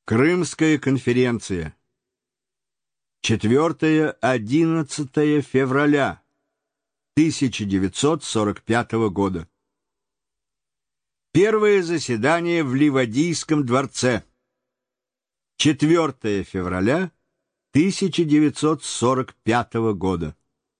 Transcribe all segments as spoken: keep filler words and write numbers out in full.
Крымская конференция. четвёртое-одиннадцатое февраля тысяча девятьсот сорок пятого года. Первое заседание в Ливадийском дворце. четвёртое февраля тысяча девятьсот сорок пятого года.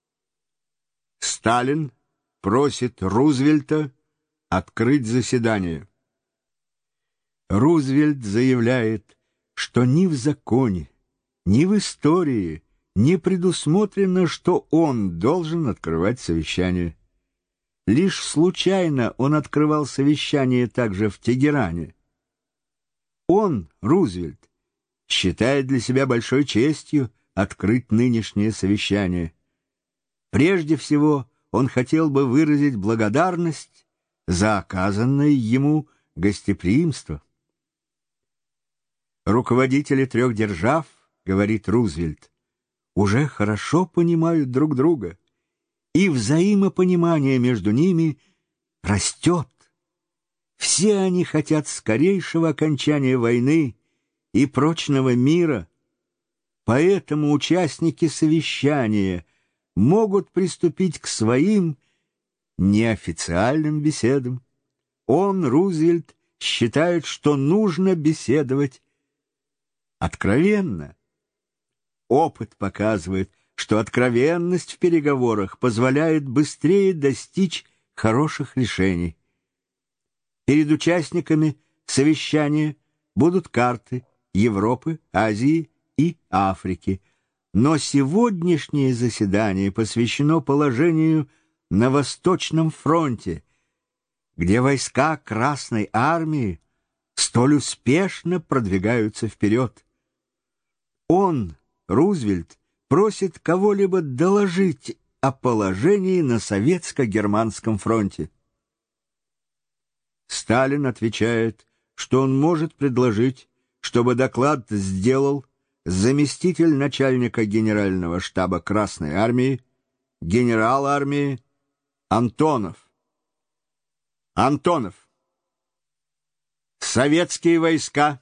Сталин просит Рузвельта открыть заседание. Рузвельт заявляет, что ни в законе, ни в истории не предусмотрено, что он должен открывать совещание. Лишь случайно он открывал совещание также в Тегеране. Он, Рузвельт, считает для себя большой честью открыть нынешнее совещание. Прежде всего, он хотел бы выразить благодарность за оказанное ему гостеприимство. Руководители трех держав, говорит Рузвельт, уже хорошо понимают друг друга, и взаимопонимание между ними растет. Все они хотят скорейшего окончания войны и прочного мира, поэтому участники совещания могут приступить к своим неофициальным беседам. Он, Рузвельт, считает, что нужно беседовать откровенно. Опыт показывает, что откровенность в переговорах позволяет быстрее достичь хороших решений. Перед участниками совещания будут карты Европы, Азии и Африки. Но сегодняшнее заседание посвящено положению на Восточном фронте, где войска Красной армии столь успешно продвигаются вперед. Он, Рузвельт, просит кого-либо доложить о положении на Советско-германском фронте. Сталин отвечает, что он может предложить, чтобы доклад сделал заместитель начальника генерального штаба Красной армии, генерал армии Антонов. Антонов. Советские войска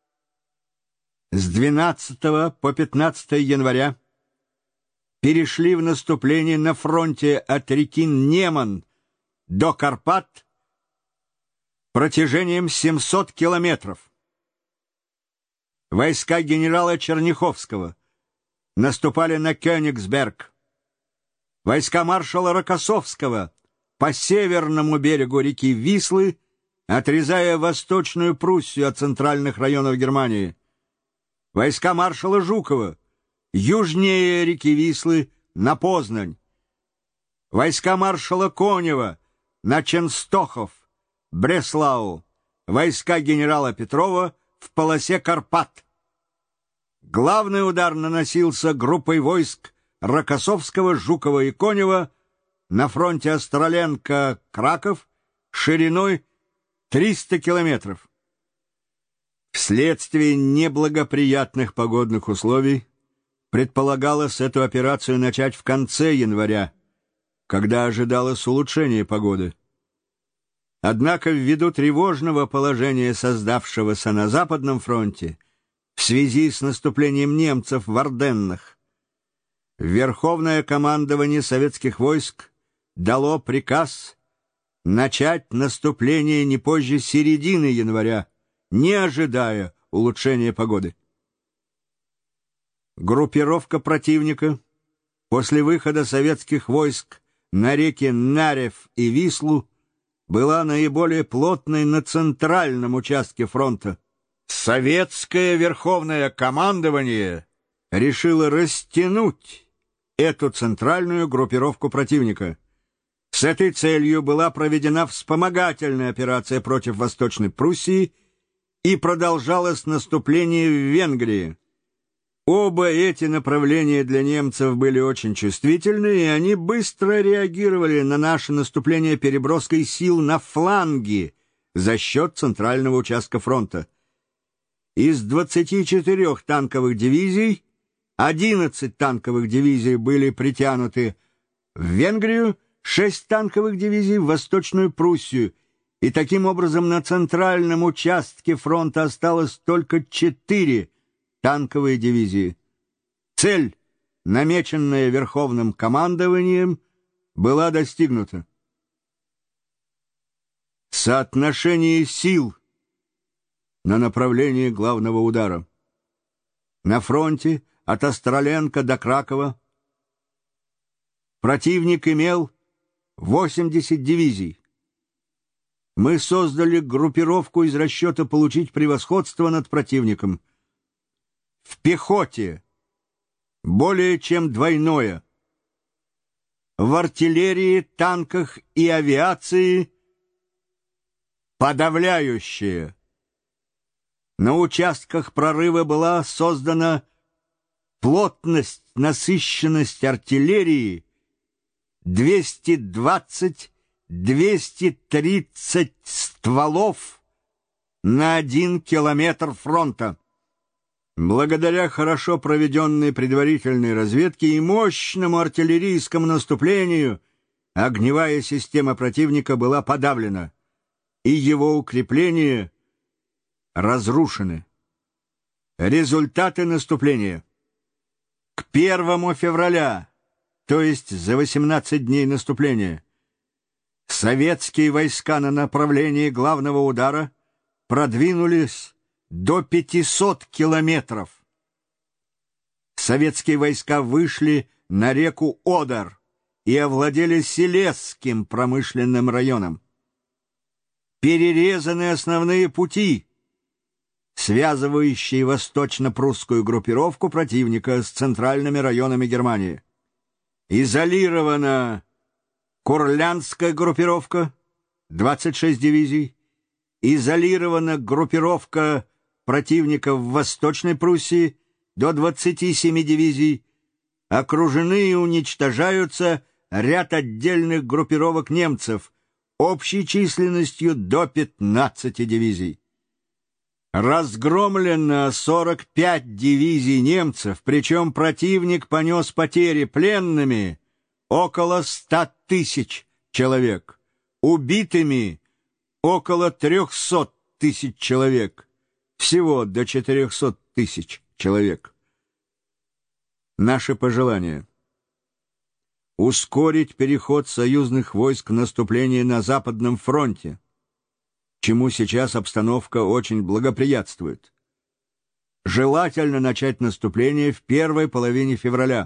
с двенадцатого по пятнадцатое января перешли в наступление на фронте от реки Неман до Карпат протяжением семьсот километров. Войска генерала Черняховского наступали на Кёнигсберг. Войска маршала Рокоссовского по северному берегу реки Вислы, отрезая Восточную Пруссию от центральных районов Германии. Войска маршала Жукова южнее реки Вислы на Познань. Войска маршала Конева на Ченстохов, Бреслау. Войска генерала Петрова в полосе Карпат. Главный удар наносился группой войск Рокоссовского, Жукова и Конева на фронте Остроленко-Краков шириной триста километров. Вследствие неблагоприятных погодных условий предполагалось эту операцию начать в конце января, когда ожидалось улучшение погоды. Однако ввиду тревожного положения, создавшегося на Западном фронте в связи с наступлением немцев в Арденнах, Верховное командование советских войск дало приказ начать наступление не позже середины января, не ожидая улучшения погоды. Группировка противника после выхода советских войск на реки Нарев и Вислу была наиболее плотной на центральном участке фронта. Советское Верховное командование решило растянуть эту центральную группировку противника. С этой целью была проведена вспомогательная операция против Восточной Пруссии и продолжалось наступление в Венгрии. Оба эти направления для немцев были очень чувствительны, и они быстро реагировали на наше наступление переброской сил на фланги за счет центрального участка фронта. Из двадцати четырёх танковых дивизий одиннадцать танковых дивизий были притянуты в Венгрию, шесть танковых дивизий в Восточную Пруссию И таким образом на центральном участке фронта осталось только четыре танковые дивизии. Цель, намеченная Верховным командованием, была достигнута. Соотношение сил на направлении главного удара. На фронте от Остроленко до Кракова противник имел восемьдесят дивизий. Мы создали группировку из расчета получить превосходство над противником. В пехоте более чем двойное. В артиллерии, танках и авиации подавляющее. На участках прорыва была создана плотность, насыщенность артиллерии двести двадцать — двести тридцать стволов на один километр фронта. Благодаря хорошо проведенной предварительной разведке и мощному артиллерийскому наступлению огневая система противника была подавлена, и его укрепления разрушены. Результаты наступления. К первому февраля, то есть за восемнадцать дней наступления, советские войска на направлении главного удара продвинулись до пятисот километров. Советские войска вышли на реку Одар и овладели Силезским промышленным районом. Перерезаны основные пути, связывающие восточно-прусскую группировку противника с центральными районами Германии. Изолирована Курляндская группировка, двадцать шесть дивизий, изолирована группировка противника в Восточной Пруссии до двадцати семи дивизий, окружены и уничтожаются ряд отдельных группировок немцев общей численностью до пятнадцати дивизий. Разгромлено сорок пять дивизий немцев, причем противник понес потери пленными около ста тысяч человек, убитыми около трехсот тысяч человек, всего до четырехсот тысяч человек. Наше пожелание: ускорить переход союзных войск в наступление на Западном фронте, чему сейчас обстановка очень благоприятствует. Желательно начать наступление в первой половине февраля.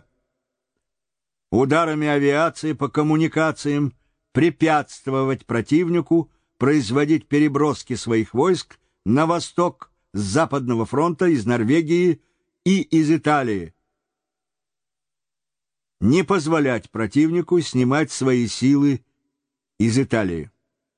Ударами авиации по коммуникациям препятствовать противнику производить переброски своих войск на восток с Западного фронта из Норвегии и из Италии. Не позволять противнику снимать свои силы из Италии.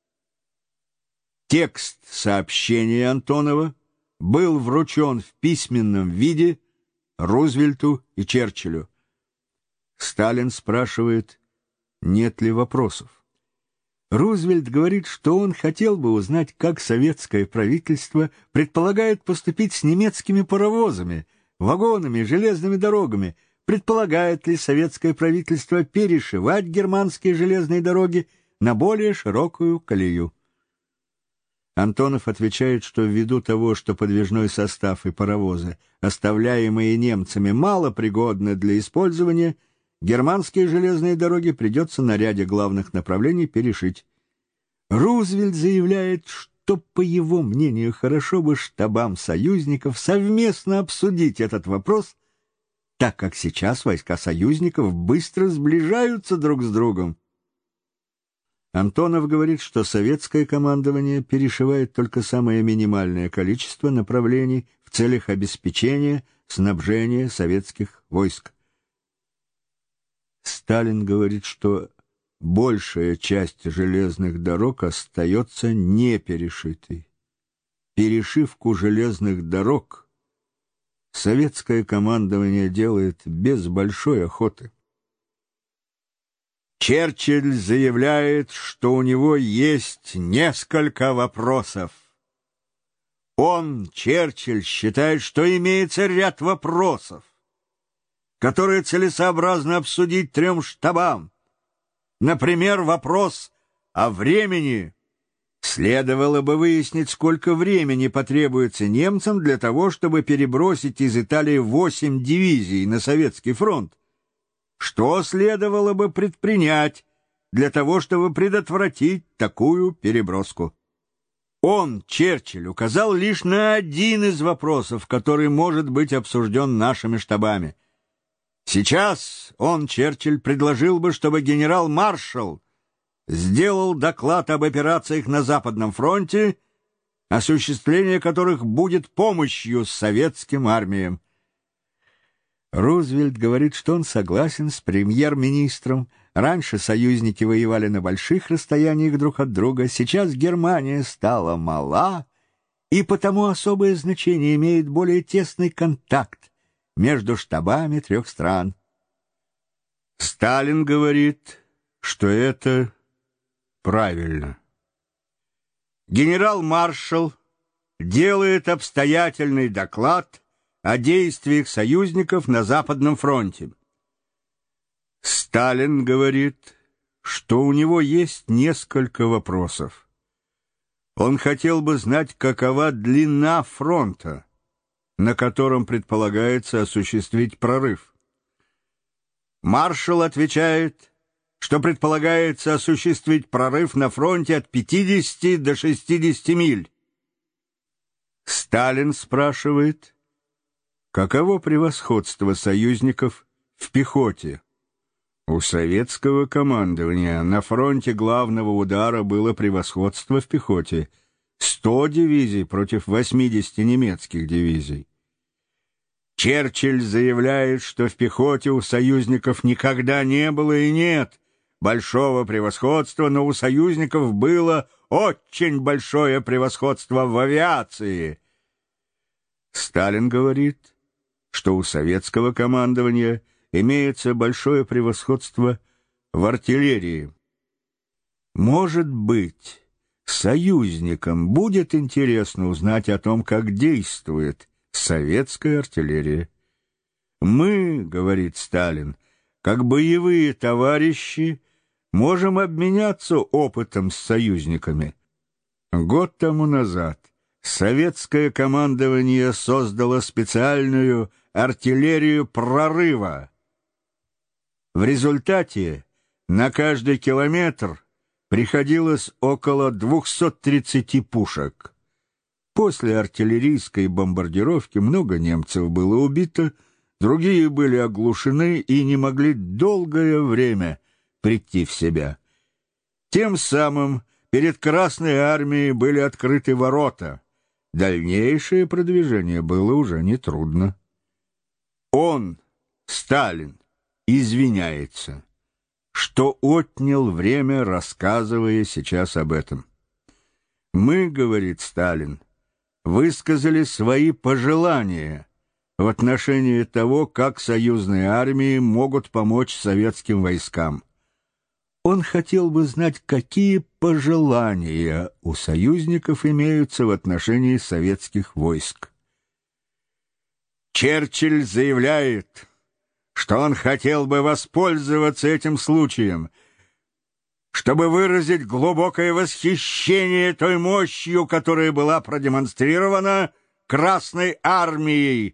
Текст сообщения Антонова был вручен в письменном виде Рузвельту и Черчиллю. Сталин спрашивает, нет ли вопросов. Рузвельт говорит, что он хотел бы узнать, как советское правительство предполагает поступить с немецкими паровозами, вагонами, железными дорогами, предполагает ли советское правительство перешивать германские железные дороги на более широкую колею. Антонов отвечает, что ввиду того, что подвижной состав и паровозы, оставляемые немцами, мало пригодны для использования, германские железные дороги придется на ряде главных направлений перешить. Рузвельт заявляет, что, по его мнению, хорошо бы штабам союзников совместно обсудить этот вопрос, так как сейчас войска союзников быстро сближаются друг с другом. Антонов говорит, что советское командование перешивает только самое минимальное количество направлений в целях обеспечения снабжения советских войск. Сталин говорит, что большая часть железных дорог остается не перешитой. Перешивку железных дорог советское командование делает без большой охоты. Черчилль заявляет, что у него есть несколько вопросов. Он, Черчилль, считает, что имеется ряд вопросов, которые целесообразно обсудить трем штабам. Например, вопрос о времени Следовало бы выяснить, сколько времени потребуется немцам для того, чтобы перебросить из Италии восемь дивизий на Советский фронт. Что следовало бы предпринять для того, чтобы предотвратить такую переброску? Он, Черчилль, указал лишь на один из вопросов, который может быть обсужден нашими штабами. Сейчас он, Черчилль, предложил бы, чтобы генерал-маршал сделал доклад об операциях на Западном фронте, осуществление которых будет помощью советским армиям. Рузвельт говорит, что он согласен с премьер-министром. Раньше союзники воевали на больших расстояниях друг от друга, сейчас Германия стала мала, и потому особое значение имеет более тесный контакт между штабами трех стран. Сталин говорит, что это правильно. Генерал-маршал делает обстоятельный доклад о действиях союзников на Западном фронте. Сталин говорит, что у него есть несколько вопросов. Он хотел бы знать, какова длина фронта, на котором предполагается осуществить прорыв. Маршал отвечает, что предполагается осуществить прорыв на фронте от пятидесяти до шестидесяти миль. Сталин спрашивает, каково превосходство союзников в пехоте. У советского командования на фронте главного удара было превосходство в пехоте — сто дивизий против восьмидесяти немецких дивизий. Черчилль заявляет, что в пехоте у союзников никогда не было и нет большого превосходства, но у союзников было очень большое превосходство в авиации. Сталин говорит, что у советского командования имеется большое превосходство в артиллерии. Может быть, союзникам будет интересно узнать о том, как действует советская артиллерия. Мы, говорит Сталин, как боевые товарищи, можем обменяться опытом с союзниками. Год тому назад советское командование создало специальную артиллерию прорыва. В результате на каждый километр приходилось около двухсот тридцати пушек. После артиллерийской бомбардировки много немцев было убито, другие были оглушены и не могли долгое время прийти в себя. Тем самым перед Красной армией были открыты ворота. Дальнейшее продвижение было уже нетрудно. Он, Сталин, извиняется, что отнял время, рассказывая сейчас об этом. Мы, говорит Сталин, высказали свои пожелания в отношении того, как союзные армии могут помочь советским войскам. Он хотел бы знать, какие пожелания у союзников имеются в отношении советских войск. Черчилль заявляет, что он хотел бы воспользоваться этим случаем, чтобы выразить глубокое восхищение той мощью, которая была продемонстрирована Красной армией.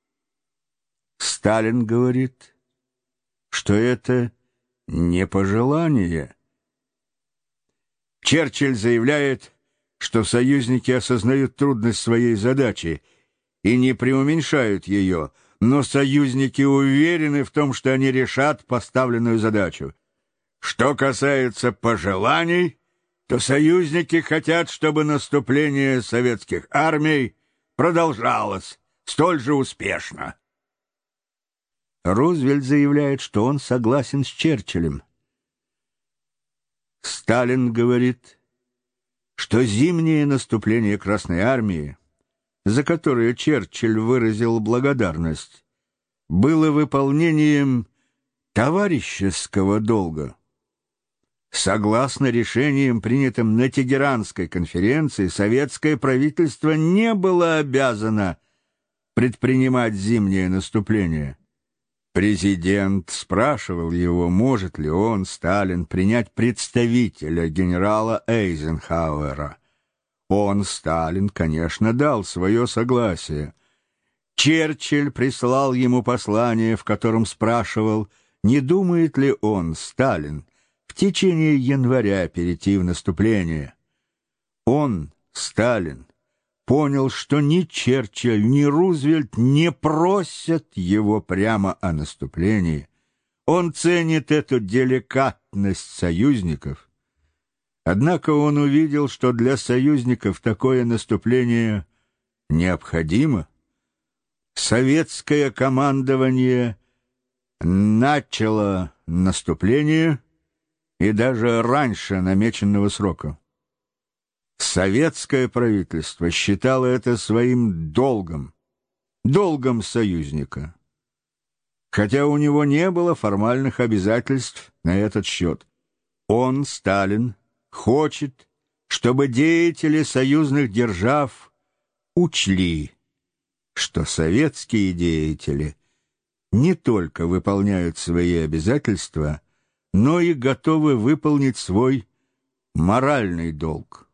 Сталин говорит, что это не пожелание. Черчилль заявляет, что союзники осознают трудность своей задачи и не преуменьшают ее, но союзники уверены в том, что они решат поставленную задачу. Что касается пожеланий, то союзники хотят, чтобы наступление советских армий продолжалось столь же успешно. Рузвельт заявляет, что он согласен с Черчиллем. Сталин говорит, что зимнее наступление Красной армии, за которое Черчилль выразил благодарность, было выполнением товарищеского долга. Согласно решениям, принятым на Тегеранской конференции, советское правительство не было обязано предпринимать зимнее наступление. Президент спрашивал его, может ли он, Сталин, принять представителя генерала Эйзенхауэра. Он, Сталин, конечно, дал свое согласие. Черчилль прислал ему послание, в котором спрашивал, не думает ли он, Сталин, в течение января перейти в наступление. Он, Сталин, понял, что ни Черчилль, ни Рузвельт не просят его прямо о наступлении. Он ценит эту деликатность союзников. Однако он увидел, что для союзников такое наступление необходимо. Советское командование начало наступление и даже раньше намеченного срока. Советское правительство считало это своим долгом, долгом союзника, хотя у него не было формальных обязательств на этот счет. Он, Сталин, хочет, чтобы деятели союзных держав учли, что советские деятели не только выполняют свои обязательства, но и готовы выполнить свой моральный долг.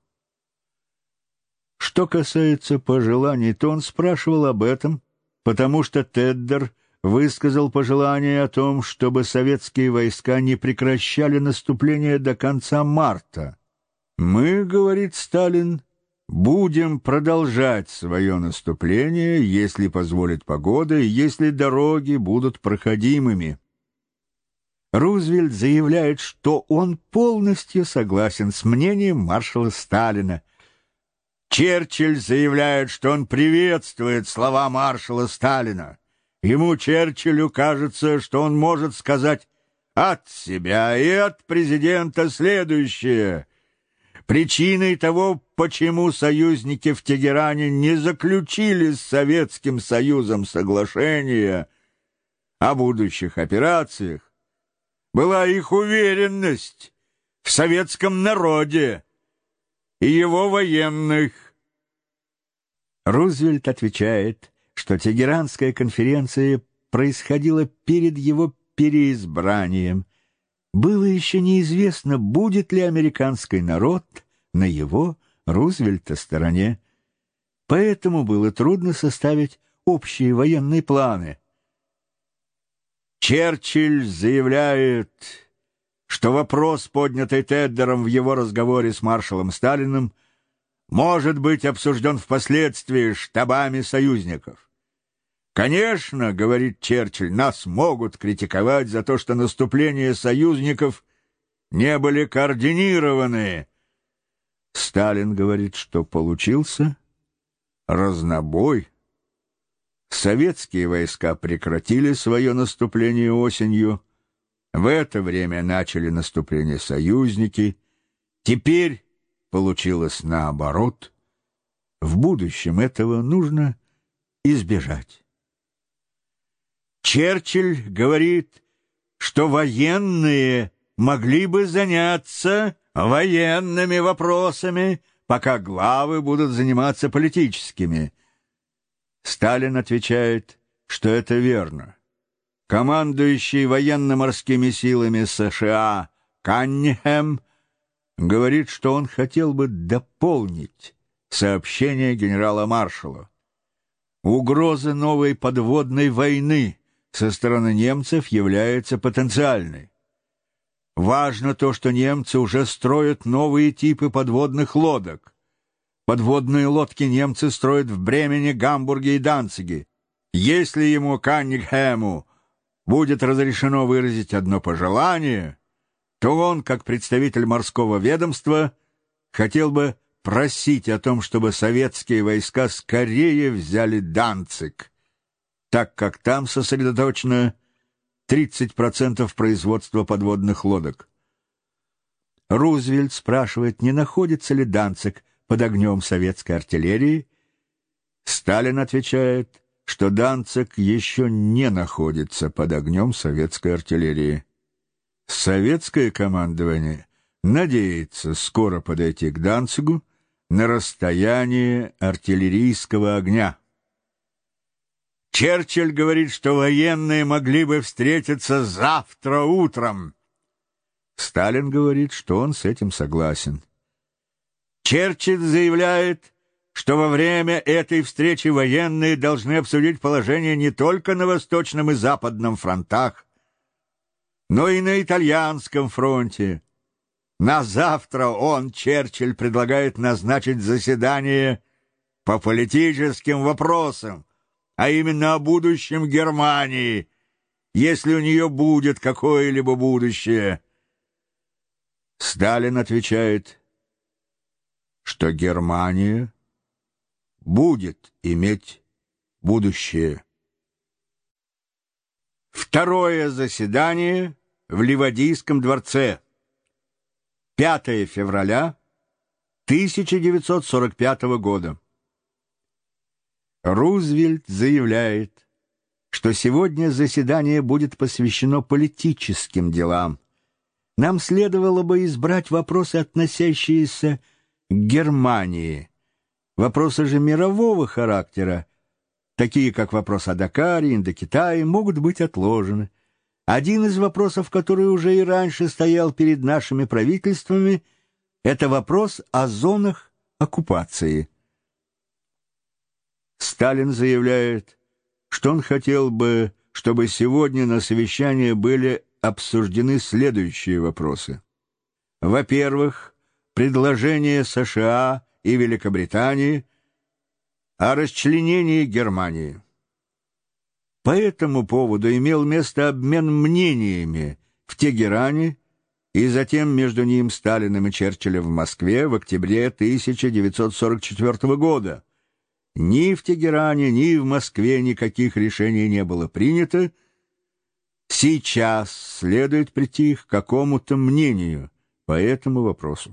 Что касается пожеланий, то он спрашивал об этом, потому что Теддер высказал пожелание о том, чтобы советские войска не прекращали наступление до конца марта. «Мы, — говорит Сталин, — будем продолжать свое наступление, если позволит погода и если дороги будут проходимыми». Рузвельт заявляет, что он полностью согласен с мнением маршала Сталина. Черчилль заявляет, что он приветствует слова маршала Сталина. Ему, Черчиллю, кажется, что он может сказать от себя и от президента следующее. Причиной того, почему союзники в Тегеране не заключили с Советским Союзом соглашение о будущих операциях, была их уверенность в советском народе и его военных. Рузвельт отвечает, что Тегеранская конференция происходила перед его переизбранием. Было еще неизвестно, будет ли американский народ на его, Рузвельта, стороне. Поэтому было трудно составить общие военные планы. Черчилль заявляет, что вопрос, поднятый Теддером в его разговоре с маршалом Сталиным, может быть обсужден впоследствии штабами союзников. «Конечно, — говорит Черчилль, — нас могут критиковать за то, что наступления союзников не были координированы». Сталин говорит, что получился разнобой. Советские войска прекратили свое наступление осенью. В это время начали наступление союзники. Теперь получилось наоборот. В будущем этого нужно избежать. Черчилль говорит, что военные могли бы заняться военными вопросами, пока главы будут заниматься политическими. Сталин отвечает, что это верно. Командующий военно-морскими силами США Каннихэм говорит, что он хотел бы дополнить сообщение генерала-маршала. Угроза новой подводной войны со стороны немцев является потенциальной. Важно то, что немцы уже строят новые типы подводных лодок. Подводные лодки немцы строят в Бремене, Гамбурге и Данциге. Если ему, Каннингхэму, будет разрешено выразить одно пожелание, то он, как представитель морского ведомства, хотел бы просить о том, чтобы советские войска скорее взяли Данциг, так как там сосредоточено тридцать процентов производства подводных лодок. Рузвельт спрашивает, не находится ли Данциг под огнем советской артиллерии. Сталин отвечает, что Данциг еще не находится под огнем советской артиллерии. Советское командование надеется скоро подойти к Данцигу на расстояние артиллерийского огня. Черчилль говорит, что военные могли бы встретиться завтра утром. Сталин говорит, что он с этим согласен. Черчилль заявляет, что во время этой встречи военные должны обсудить положение не только на Восточном и Западном фронтах, но и на Итальянском фронте. На завтра он, Черчилль, предлагает назначить заседание по политическим вопросам, а именно о будущем Германии, если у нее будет какое-либо будущее. Сталин отвечает, что Германия будет иметь будущее. Второе заседание в Ливадийском дворце. пятое февраля тысяча девятьсот сорок пятого года. Рузвельт заявляет, что сегодня заседание будет посвящено политическим делам. Нам следовало бы избрать вопросы, относящиеся к Германии. Вопросы же мирового характера, такие как вопрос о Дакаре, Индокитае, могут быть отложены. Один из вопросов, который уже и раньше стоял перед нашими правительствами, это вопрос о зонах оккупации. Сталин заявляет, что он хотел бы, чтобы сегодня на совещании были обсуждены следующие вопросы. Во-первых, предложение США и Великобритании о расчленении Германии. По этому поводу имел место обмен мнениями в Тегеране и затем между ним Сталиным и Черчиллем в Москве в октябре тысяча девятьсот сорок четвёртого года. Ни в Тегеране, ни в Москве никаких решений не было принято. Сейчас следует прийти к какому-то мнению по этому вопросу.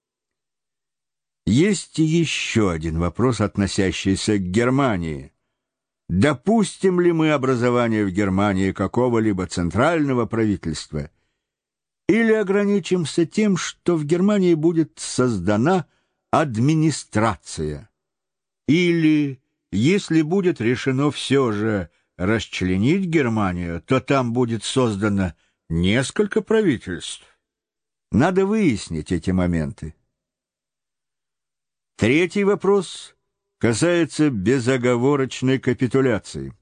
Есть еще один вопрос, относящийся к Германии. Допустим ли мы образование в Германии какого-либо центрального правительства, или ограничимся тем, что в Германии будет создана администрация? Или, если будет решено все же расчленить Германию, то там будет создано несколько правительств? Надо выяснить эти моменты. Третий вопрос касается безоговорочной капитуляции.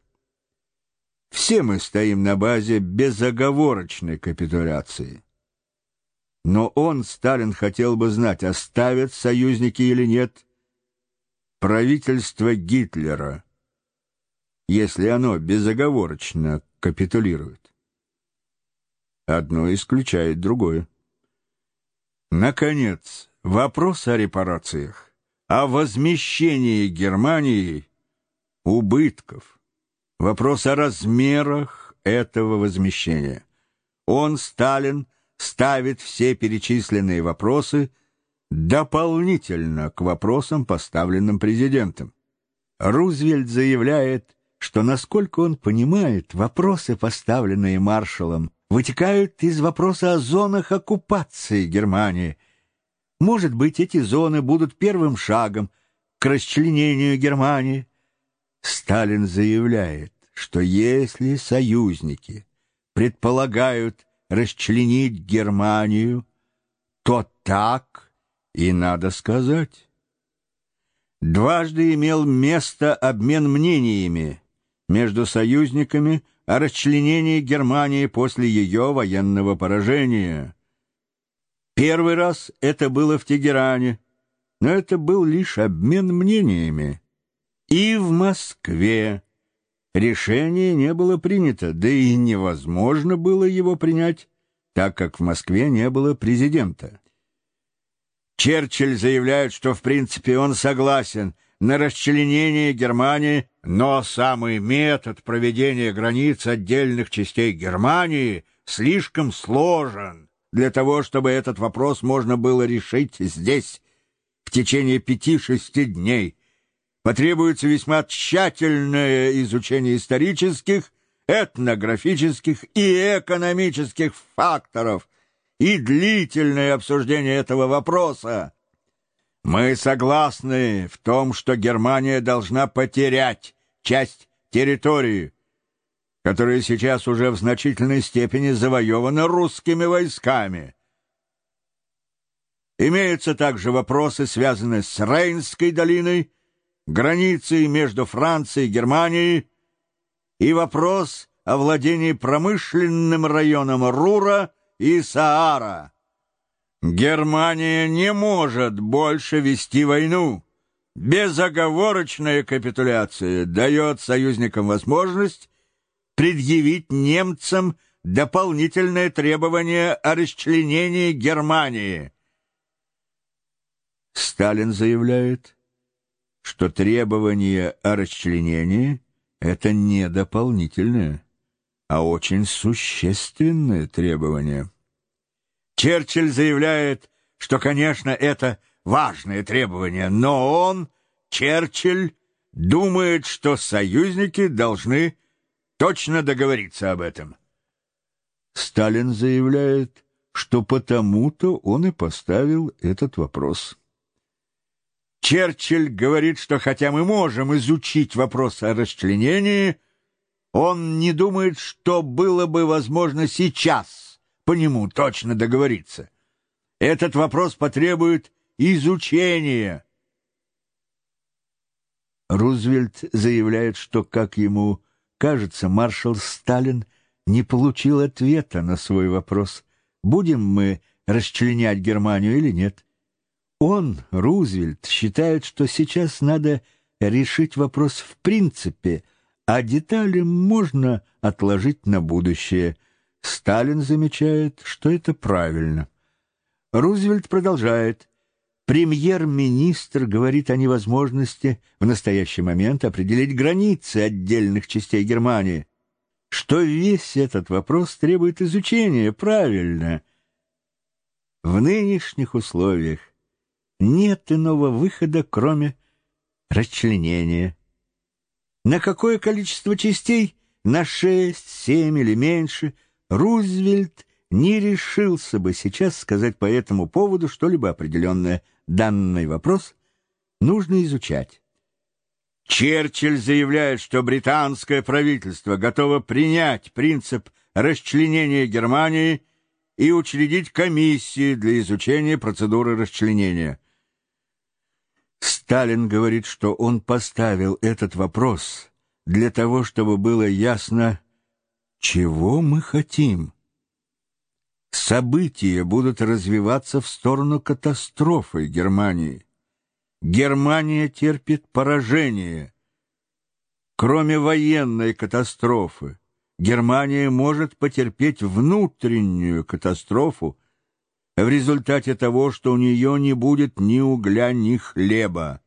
Все мы стоим на базе безоговорочной капитуляции. Но он, Сталин, хотел бы знать, оставят союзники или нет правительство Гитлера, если оно безоговорочно капитулирует. Одно исключает другое. Наконец, вопрос о репарациях, о возмещении Германии убытков, вопрос о размерах этого возмещения. Он, Сталин, ставит все перечисленные вопросы дополнительно к вопросам, поставленным президентом. Рузвельт заявляет, что, насколько он понимает, вопросы, поставленные маршалом, вытекают из вопроса о зонах оккупации Германии. Может быть, эти зоны будут первым шагом к расчленению Германии. Сталин заявляет, что если союзники предполагают расчленить Германию, то так и надо сказать. Дважды имел место обмен мнениями между союзниками о расчленении Германии после ее военного поражения. Первый раз это было в Тегеране, но это был лишь обмен мнениями. И в Москве решение не было принято, да и невозможно было его принять, так как в Москве не было президента. Черчилль заявляет, что в принципе он согласен на расчленение Германии, но самый метод проведения границ отдельных частей Германии слишком сложен для того, чтобы этот вопрос можно было решить здесь в течение пяти-шести дней. Потребуется весьма тщательное изучение исторических, этнографических и экономических факторов и длительное обсуждение этого вопроса. Мы согласны в том, что Германия должна потерять часть территории, которая сейчас уже в значительной степени завоевана русскими войсками. Имеются также вопросы, связанные с Рейнской долиной, границей между Францией и Германией, и вопрос о владении промышленным районом Рура и Саара. Германия не может больше вести войну. Безоговорочная капитуляция дает союзникам возможность предъявить немцам дополнительное требование о расчленении Германии. Сталин заявляет, что требование о расчленении — это не дополнительное, а очень существенное требование. Черчилль заявляет, что, конечно, это важное требование, но он, Черчилль, думает, что союзники должны точно договориться об этом. Сталин заявляет, что потому-то он и поставил этот вопрос. Черчилль говорит, что хотя мы можем изучить вопрос о расчленении, он не думает, что было бы возможно сейчас по нему точно договориться. Этот вопрос потребует изучения. Рузвельт заявляет, что, как ему кажется, маршал Сталин не получил ответа на свой вопрос, будем мы расчленять Германию или нет. Он, Рузвельт, считает, что сейчас надо решить вопрос в принципе, а детали можно отложить на будущее. Сталин замечает, что это правильно. Рузвельт продолжает. Премьер-министр говорит о невозможности в настоящий момент определить границы отдельных частей Германии, что весь этот вопрос требует изучения, правильно. В нынешних условиях нет иного выхода, кроме расчленения. На какое количество частей? На шесть, семь или меньше? Рузвельт не решился бы сейчас сказать по этому поводу что-либо определенное. Данный вопрос нужно изучать. Черчилль заявляет, что британское правительство готово принять принцип расчленения Германии и учредить комиссии для изучения процедуры расчленения. Сталин говорит, что он поставил этот вопрос для того, чтобы было ясно, чего мы хотим. События будут развиваться в сторону катастрофы Германии. Германия терпит поражение. Кроме военной катастрофы, Германия может потерпеть внутреннюю катастрофу в результате того, что у нее не будет ни угля, ни хлеба.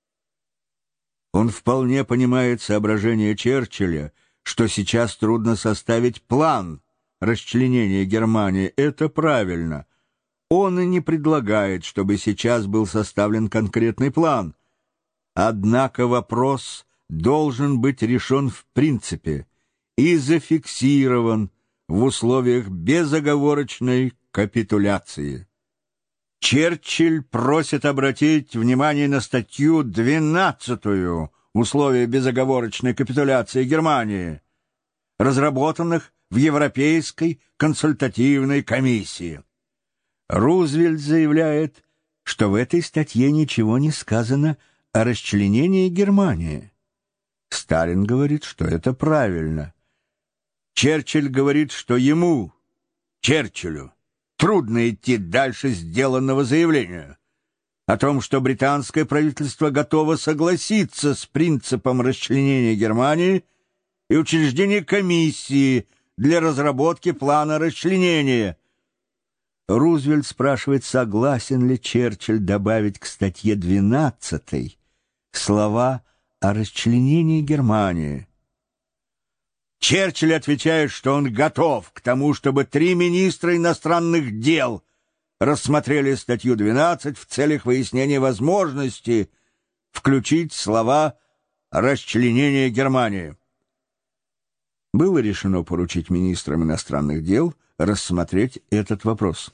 Он вполне понимает соображение Черчилля, что сейчас трудно составить план расчленения Германии. Это правильно. Он и не предлагает, чтобы сейчас был составлен конкретный план. Однако вопрос должен быть решен в принципе и зафиксирован в условиях безоговорочной капитуляции. Черчилль просит обратить внимание на статью двенадцатую «Условия безоговорочной капитуляции Германии», разработанных в Европейской консультативной комиссии. Рузвельт заявляет, что в этой статье ничего не сказано о расчленении Германии. Сталин говорит, что это правильно. Черчилль говорит, что ему, Черчиллю, трудно идти дальше сделанного заявления о том, что британское правительство готово согласиться с принципом расчленения Германии и учреждения комиссии для разработки плана расчленения. Рузвельт спрашивает, согласен ли Черчилль добавить к статье двенадцатой слова о расчленении Германии. Черчилль отвечает, что он готов к тому, чтобы три министра иностранных дел рассмотрели статью двенадцать в целях выяснения возможности включить слова «расчленение Германии». Было решено поручить министрам иностранных дел рассмотреть этот вопрос.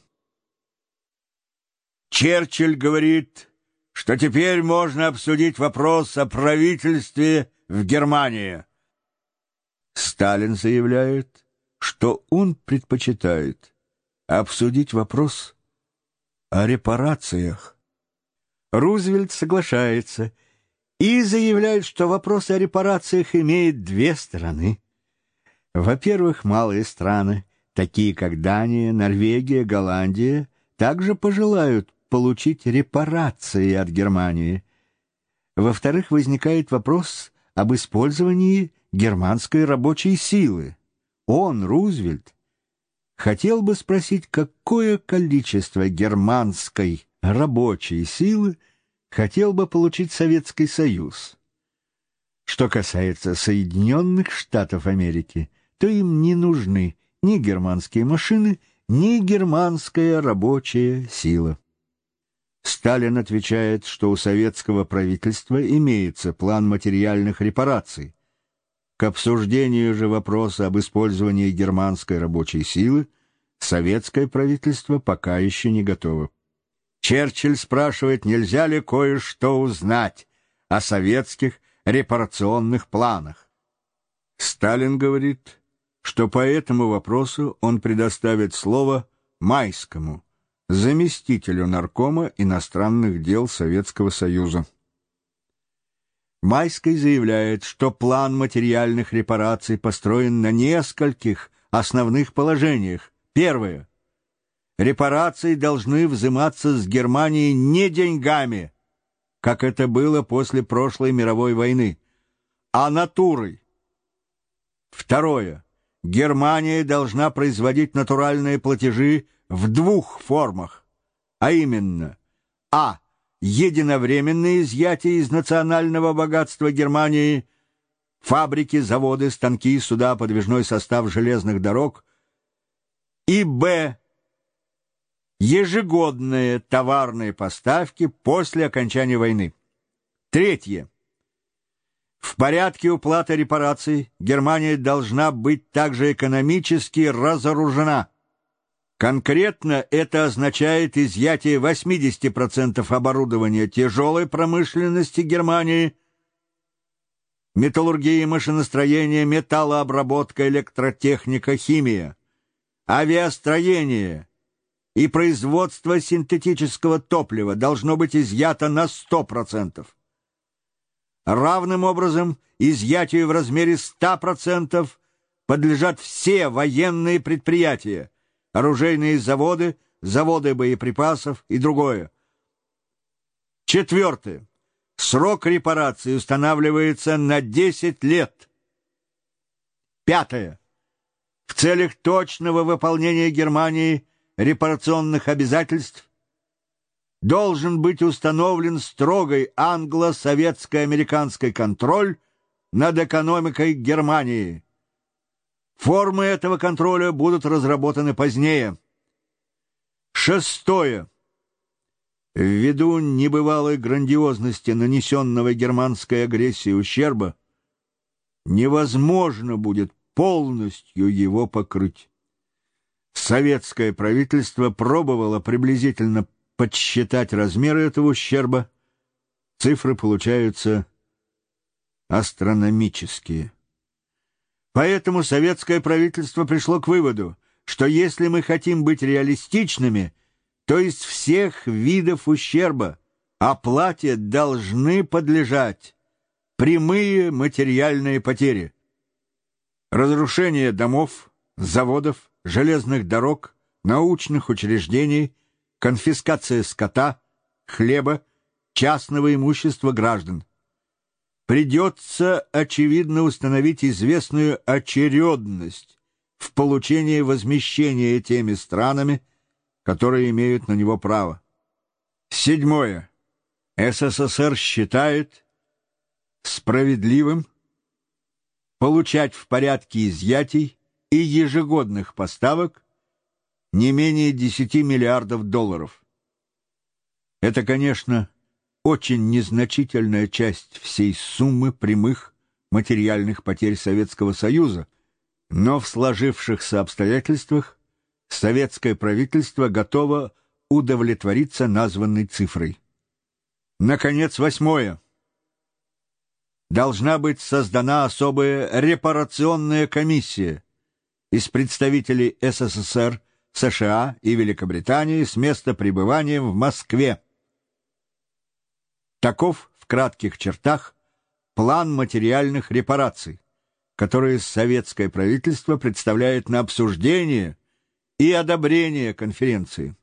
Черчилль говорит, что теперь можно обсудить вопрос о правительстве в Германии. Сталин заявляет, что он предпочитает обсудить вопрос о репарациях. Рузвельт соглашается и заявляет, что вопрос о репарациях имеет две стороны. Во-первых, малые страны, такие как Дания, Норвегия, Голландия, также пожелают получить репарации от Германии. Во-вторых, возникает вопрос об использовании германской рабочей силы. Он, Рузвельт, хотел бы спросить, какое количество германской рабочей силы хотел бы получить Советский Союз. Что касается Соединенных Штатов Америки, то им не нужны ни германские машины, ни германская рабочая сила. Сталин отвечает, что у советского правительства имеется план материальных репараций. К обсуждению же вопроса об использовании германской рабочей силы советское правительство пока еще не готово. Черчилль спрашивает, нельзя ли кое-что узнать о советских репарационных планах. Сталин говорит, что по этому вопросу он предоставит слово Майскому, заместителю наркома иностранных дел Советского Союза. Майский заявляет, что план материальных репараций построен на нескольких основных положениях. Первое. Репарации должны взиматься с Германии не деньгами, как это было после прошлой мировой войны, а натурой. Второе. Германия должна производить натуральные платежи в двух формах, а именно а. единовременное изъятие из национального богатства Германии фабрики, заводы, станки, суда, подвижной состав железных дорог, и б. ежегодные товарные поставки после окончания войны. Третье. В порядке уплаты репараций Германия должна быть также экономически разоружена. Конкретно это означает изъятие восемьдесят процентов оборудования тяжелой промышленности Германии, металлургия, машиностроение, металлообработка, электротехника, химия, авиастроение и производство синтетического топлива должно быть изъято на сто процентов. Равным образом изъятию в размере ста процентов подлежат все военные предприятия, оружейные заводы, заводы боеприпасов и другое. Четвертое. Срок репарации устанавливается на десять лет. Пятое. В целях точного выполнения Германии репарационных обязательств должен быть установлен строгий англо-советско-американский контроль над экономикой Германии. Формы этого контроля будут разработаны позднее. Шестое. Ввиду небывалой грандиозности нанесенного германской агрессией ущерба, невозможно будет полностью его покрыть. Советское правительство пробовало приблизительно подсчитать размеры этого ущерба. Цифры получаются астрономические. Поэтому советское правительство пришло к выводу, что если мы хотим быть реалистичными, то из всех видов ущерба оплате должны подлежать прямые материальные потери. Разрушение домов, заводов, железных дорог, научных учреждений, конфискация скота, хлеба, частного имущества граждан. Придется, очевидно, установить известную очередность в получении возмещения теми странами, которые имеют на него право. Седьмое. СССР считает справедливым получать в порядке изъятий и ежегодных поставок не менее десяти миллиардов долларов. Это, конечно, очень незначительная часть всей суммы прямых материальных потерь Советского Союза, но в сложившихся обстоятельствах советское правительство готово удовлетвориться названной цифрой. Наконец, восьмое. должна быть создана особая репарационная комиссия из представителей СССР, США и Великобритании с места пребыванием в Москве. Таков в кратких чертах план материальных репараций, который советское правительство представляет на обсуждение и одобрение конференции.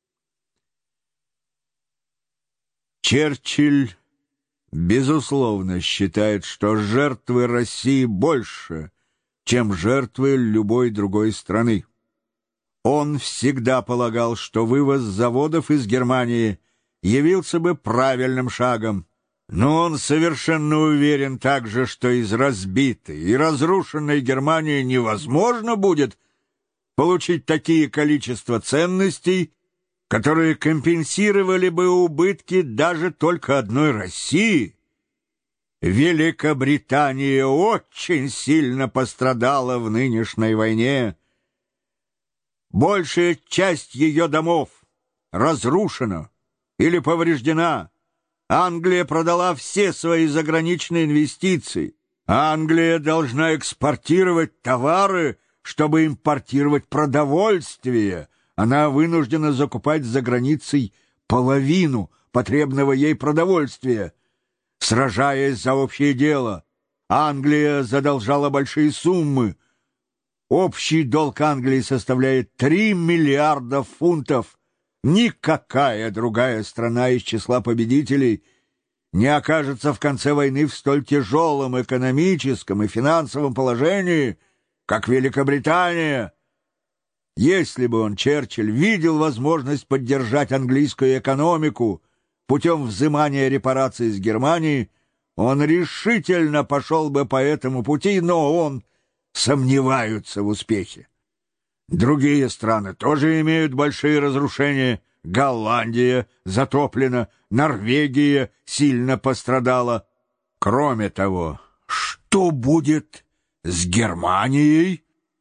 Черчилль, безусловно, считает, что жертвы России больше, чем жертвы любой другой страны. Он всегда полагал, что вывоз заводов из Германии явился бы правильным шагом, но он совершенно уверен также, что из разбитой и разрушенной Германии невозможно будет получить такие количества ценностей, которые компенсировали бы убытки даже только одной России. Великобритания очень сильно пострадала в нынешней войне. Большая часть ее домов разрушена или повреждена. Англия продала все свои заграничные инвестиции. Англия должна экспортировать товары, чтобы импортировать продовольствие. Она вынуждена закупать за границей половину потребного ей продовольствия. Сражаясь за общее дело, Англия задолжала большие суммы. Общий долг Англии составляет три миллиарда фунтов. Никакая другая страна из числа победителей не окажется в конце войны в столь тяжелом экономическом и финансовом положении, как Великобритания. Если бы он, Черчилль, видел возможность поддержать английскую экономику путем взимания репараций из Германии, он решительно пошел бы по этому пути, но он сомневается в успехе. Другие страны тоже имеют большие разрушения. Голландия затоплена, Норвегия сильно пострадала. Кроме того, что будет с Германией?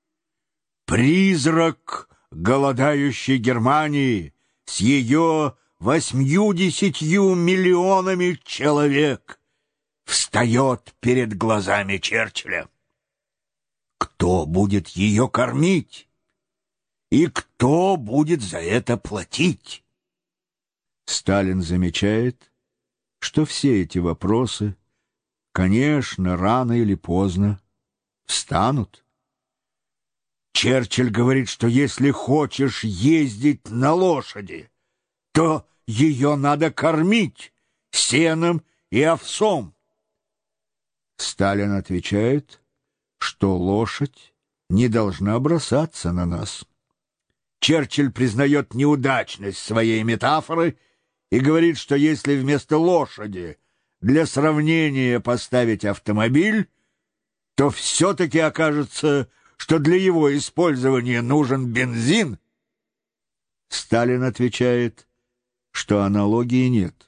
Призрак голодающей Германии с ее восьмьюдесятью миллионами человек встает перед глазами Черчилля. Кто будет ее кормить? И кто будет за это платить? Сталин замечает, что все эти вопросы, конечно, рано или поздно встанут. Черчилль говорит, что если хочешь ездить на лошади, то ее надо кормить сеном и овсом. Сталин отвечает, что лошадь не должна бросаться на нас. Черчилль признает неудачность своей метафоры и говорит, что если вместо лошади для сравнения поставить автомобиль, то все-таки окажется, что для его использования нужен бензин. Сталин отвечает, что аналогии нет.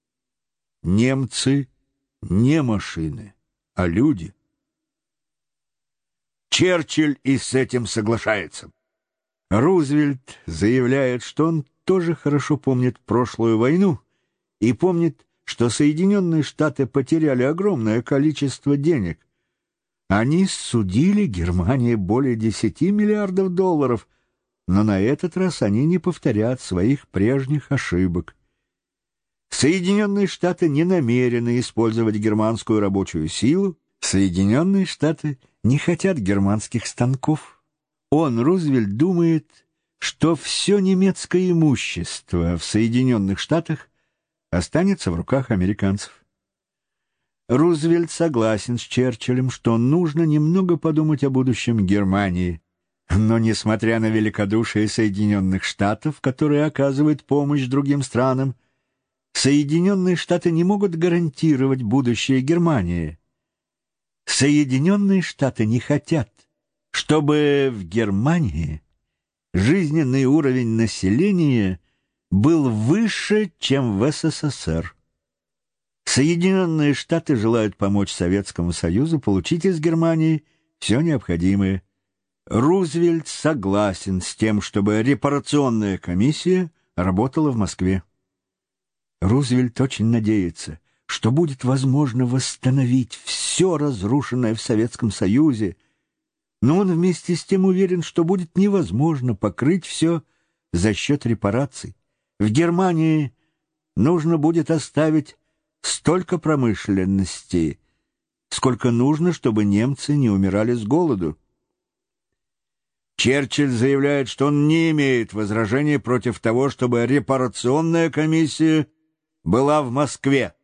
Немцы не машины, а люди. Черчилль и с этим соглашается. Рузвельт заявляет, что он тоже хорошо помнит прошлую войну и помнит, что Соединенные Штаты потеряли огромное количество денег. Они судили Германии более десяти миллиардов долларов, но на этот раз они не повторят своих прежних ошибок. Соединенные Штаты не намерены использовать германскую рабочую силу. Соединенные Штаты не хотят германских станков. Он, Рузвельт, думает, что все немецкое имущество в Соединенных Штатах останется в руках американцев. Рузвельт согласен с Черчиллем, что нужно немного подумать о будущем Германии. Но, несмотря на великодушие Соединенных Штатов, которые оказывают помощь другим странам, Соединенные Штаты не могут гарантировать будущее Германии. Соединенные Штаты не хотят, чтобы в Германии жизненный уровень населения был выше, чем в СССР. Соединенные Штаты желают помочь Советскому Союзу получить из Германии все необходимое. Рузвельт согласен с тем, чтобы репарационная комиссия работала в Москве. Рузвельт очень надеется, что будет возможно восстановить все разрушенное в Советском Союзе, но он вместе с тем уверен, что будет невозможно покрыть все за счет репараций. В Германии нужно будет оставить столько промышленности, сколько нужно, чтобы немцы не умирали с голоду. Черчилль заявляет, что он не имеет возражений против того, чтобы репарационная комиссия была в Москве.